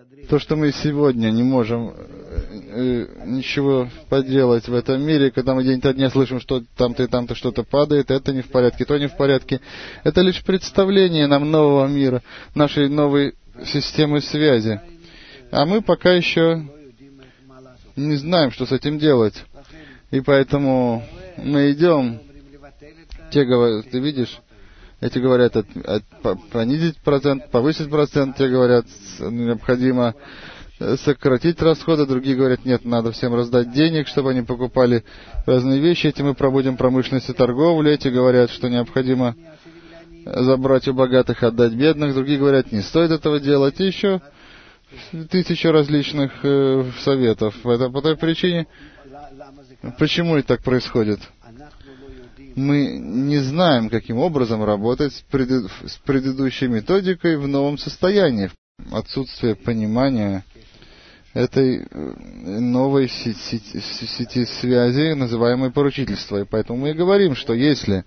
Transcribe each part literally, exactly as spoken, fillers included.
То, что мы сегодня не можем э, ничего поделать в этом мире, когда мы день ото дня слышим, что там-то и там-то что-то падает, это не в порядке, то не в порядке. Это лишь представление нам нового мира, нашей новой системы связи. А мы пока еще не знаем, что с этим делать. И поэтому мы идем. Те говорят, ты видишь, эти говорят от, от, понизить процент, повысить процент, те говорят, необходимо сократить расходы, другие говорят, нет, надо всем раздать денег, чтобы они покупали разные вещи, эти мы проводим промышленность и торговлю, эти говорят, что необходимо забрать у богатых, отдать бедных, другие говорят, не стоит этого делать, и еще тысяча различных э, советов. Это по той причине, почему это так происходит. Мы не знаем, каким образом работать с, пред... с предыдущей методикой в новом состоянии. Отсутствие понимания этой новой сети, сети связи, называемой поручительство. И поэтому мы и говорим, что если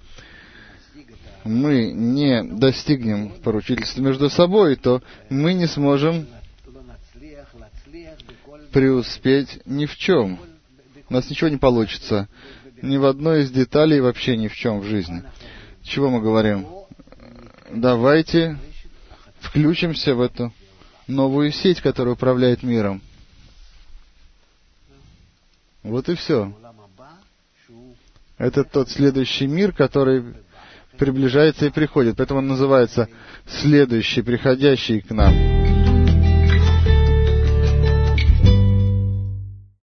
мы не достигнем поручительства между собой, то мы не сможем преуспеть ни в чем. У нас ничего не получится. Ни в одной из деталей, вообще ни в чем в жизни. Чего мы говорим? Давайте включимся в эту новую сеть, которая управляет миром. Вот и все. Это тот следующий мир, который приближается и приходит. Поэтому он называется следующий, приходящий к нам.